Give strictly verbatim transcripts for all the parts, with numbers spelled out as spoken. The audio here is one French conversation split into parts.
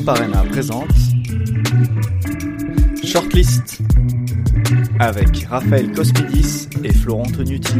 Coparena présente Shortlist avec Raphaël Cosmidis et Florent Tonuti.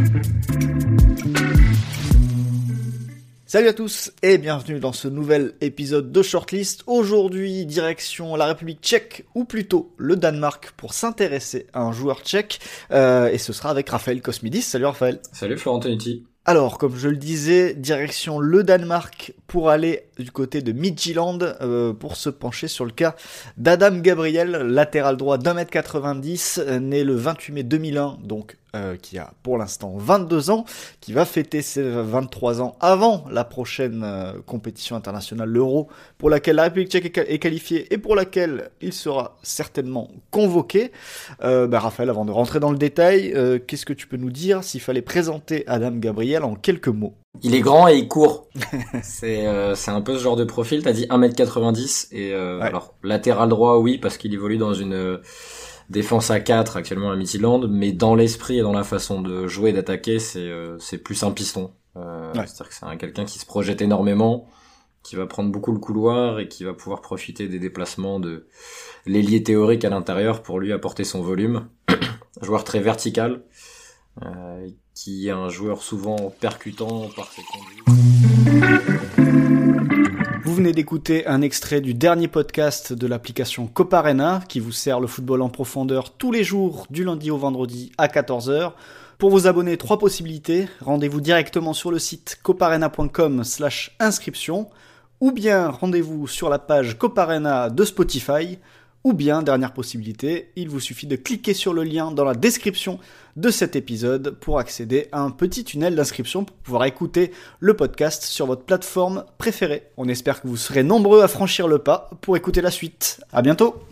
Salut à tous et bienvenue dans ce nouvel épisode de Shortlist. Aujourd'hui, direction la République tchèque, ou plutôt le Danemark, pour s'intéresser à un joueur tchèque. Euh, et ce sera avec Raphaël Cosmidis. Salut Raphaël. Salut Florent Tonuti. Alors, comme je le disais, direction le Danemark pour aller du côté de Midtjylland euh, pour se pencher sur le cas d'Adam Gabriel, latéral droit d'un mètre quatre-vingt-dix, né le vingt-huit mai deux mille un, donc euh, qui a pour l'instant vingt-deux ans, qui va fêter ses vingt-trois ans avant la prochaine euh, compétition internationale, l'Euro, pour laquelle la République tchèque est qualifiée et pour laquelle il sera certainement convoqué. Euh, bah, Raphaël, avant de rentrer dans le détail, euh, qu'est-ce que tu peux nous dire s'il fallait présenter Adam Gabriel en quelques mots? Il est grand et il court. c'est euh, c'est un peu ce genre de profil. T'as dit un mètre quatre-vingt-dix et euh, ouais. Alors latéral droit, oui, parce qu'il évolue dans une euh, défense à quatre actuellement à Midtjylland, mais dans l'esprit et dans la façon de jouer et d'attaquer, c'est euh, c'est plus un piston. Euh, ouais. C'est-à-dire que c'est un, quelqu'un qui se projette énormément, qui va prendre beaucoup le couloir et qui va pouvoir profiter des déplacements de l'ailier théorique à l'intérieur pour lui apporter son volume. Joueur très vertical. Euh, qui est un joueur souvent percutant par ses conduites. Vous venez d'écouter un extrait du dernier podcast de l'application Coparena qui vous sert le football en profondeur tous les jours du lundi au vendredi à quatorze heures. Pour vous abonner, trois possibilités. Rendez-vous directement sur le site coparena point com slash inscription ou bien rendez-vous sur la page Coparena de Spotify. Ou bien, dernière possibilité, il vous suffit de cliquer sur le lien dans la description de cet épisode pour accéder à un petit tunnel d'inscription pour pouvoir écouter le podcast sur votre plateforme préférée. On espère que vous serez nombreux à franchir le pas pour écouter la suite. À bientôt!